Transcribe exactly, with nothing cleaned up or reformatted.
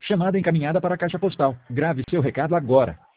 Chamada encaminhada para a caixa postal. Grave seu recado agora.